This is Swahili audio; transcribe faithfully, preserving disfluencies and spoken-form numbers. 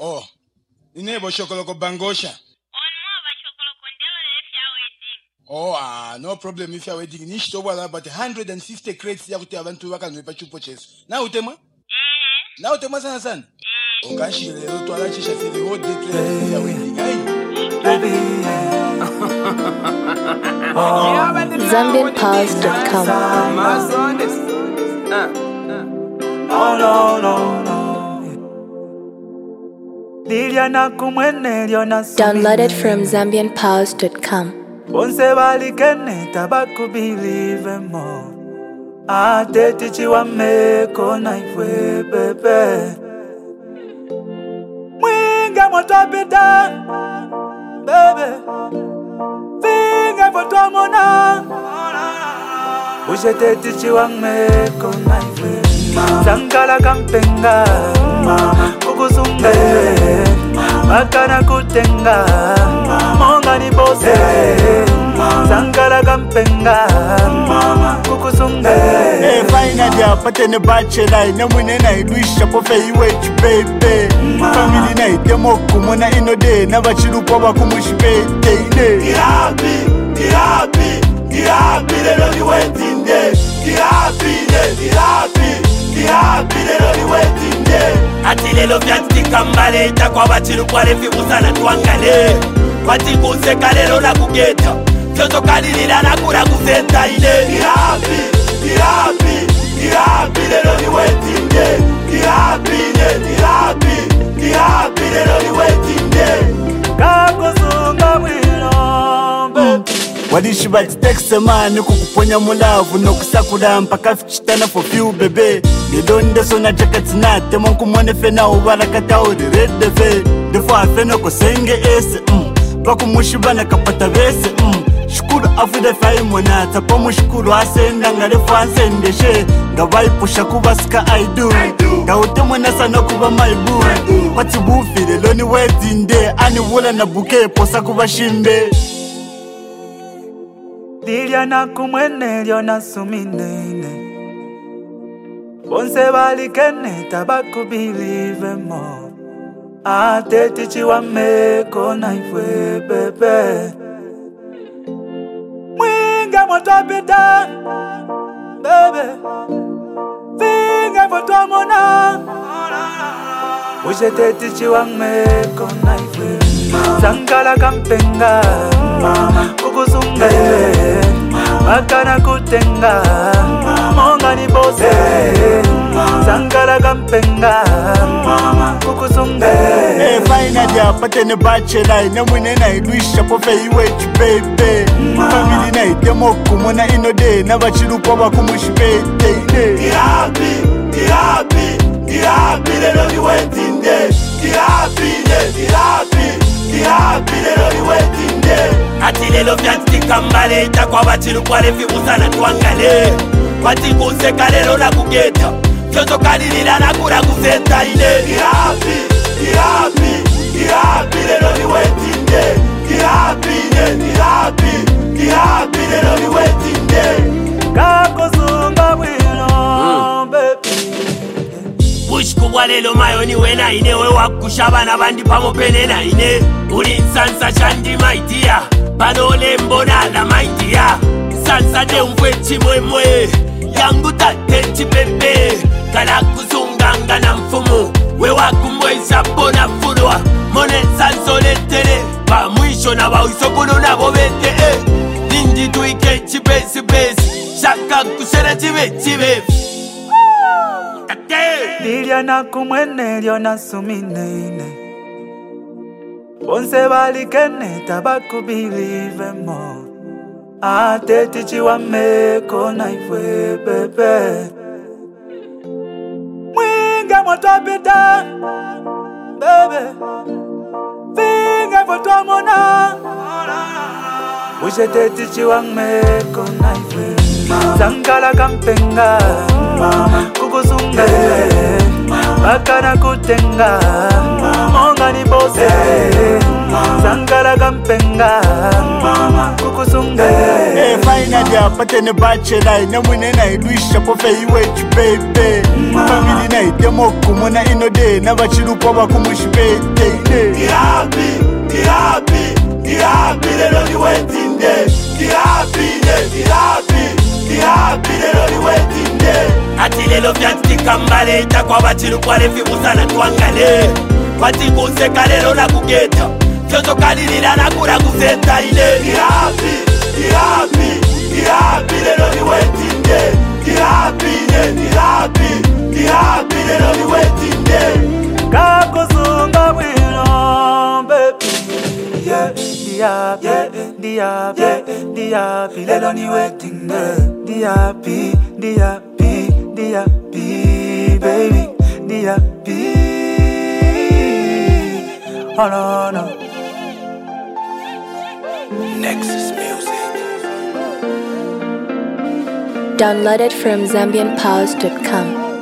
Oh, inebo chocolate bangosha. Oh, ah, no problem if you are wedding. Nish to wala but one hundred fifty crates ya kuti abantu bakanwepa chupo cheso. Na utema? Eh. Na utema sana sana. Ongashi leo twala chisha the whole day ya wedding. Hey. Baby. Zambian Pals dot com. Oh no no no. Downloaded from Zambian Pals dot com. Bonse balikene tabaku believe more. Ate tichi wa meko na ifwe pepe. Mwinga motapita, baby. Finga fotomona. Ushete tichi wa meko na ifwe. Sankala kampenga, kukusunga. Makana kutenga, monga ni bose. Sankara kampenga, kukusunga. Hey, finally apate ne bachelor na mwine na idwisha pofe iwe chibebe. Family na itemo kumona inode na bachirupo bakumushibete ine. Kihabi, kihabi, kihabi lelo ni wedding day. Kihabi, kihabi, kihabi lelo ni wedding day. Ati lelo vyatika mbale itakwa bachiru kwa refi usana tuangale. Wati kuseka lelo na kugeta Kyoto kalilila na kura kuseta ile. Kihabi, kihabi, kihabi lelo ni wedding day. Kihabi, kihabi, kihabi lelo ni wedding day. Kakusunga mwino baby. Wadishi bati tekse mani kukuponya mulavu no kusakura mpaka fichitana for few bebe. Nidonde sona jakati nate monku mwone fena ubarakata uri redde fe. Defo afeno kosenge ese mm. Baku mushibana kapata bese mm. Shukuru afude fai mwana tapo mushukuru asenda ngare fanse ndeshe. Ngawai pusha kubasika I do, Nga ute mwana sana kuba my boo. Kwati bufile loni wedding day. Ani wula na buke posa kuba shimbe. Lilia na kumwene lyo na suminene. Bonse balikene tabaku believe more. Ate tichi wa meko na ifwe pepe. Mwinga motapita, baby. Finga fotomona. Ushete tichi wa meko na ifwe. Sankala kampenga, kukusunga. Makana kutenga, monga ni bose. Sankala kampenga, kukusunga. Hey, finally apate ne bachelor na mwine na idwisha pofe iwe chibebe. Family na itemo kumona inode na bachirupo bakumushibete ine. Kihabi, kihabi, kihabi lelo ni wedding day. Kihabi, kihabi, kihabi lelo ni wedding day. Ati lelo vyatika mbale itakwa bachiru kwa refi usana tuangale. Wati kuseka lelo na kugeta Kyoto kalilila na kura kuseta ile. Kihabi, kihabi, kihabi lelo ni wedding day. Kihabi, kihabi, kihabi lelo ni wedding day. Kakusunga mwino baby. Bush kubwa lelo mayo ni wena ine. We wakushaba na bandi pamopene na ine. Uli nsansa chandi maitia Panole mbona la maitia. Sansa de umfwe chimwemwe Yangu tate chipepe. Kala kuzunganga na mfumu. We wakumweza bona furwa. Mone sanso letele. Pa mwisho na wawisokulu na bobete eh. Ninji tuike chipesi besi. Shaka kusera chive chive. Lilia na kumwene lyo na suminene. Bonse balikene tabaku believe more. Ate tichi wa meko na ifwe pepe. Mwinga motapita, baby. Finga fotomona. Ushete tichi wa meko na ifwe. Sankala kampenga, kukusunga. Makana kutenga, monga ni bose. Sankara kampenga kukusunga. Hey, finally apate ne bachelor ine mwine na idwisha pofe iwechu baby. Family na idemoko mwana inode na bachirupo bakumushipete. Be happy, be happy, be happy, lelo ni wedding day. Be happy, be happy, be happy, lelo ni wedding day. Ati lelo vyatika mbale itakwa bachirupo alefi kusana tuangale. Pati kuseka lelo na kugeta Chocho kalilila na kura kusenta ile. Be happy, be happy, be happy, lelo ni wedding day. Be happy, be happy, be happy, lelo ni wedding day. Kakusunga wino baby. Yeah, dia, yeah, dia, yeah, dia, lelo ni wedding day. Dia, dia, dia, baby, dia, oh no, no. Nexus Music. Downloaded from Zambian Pals dot com.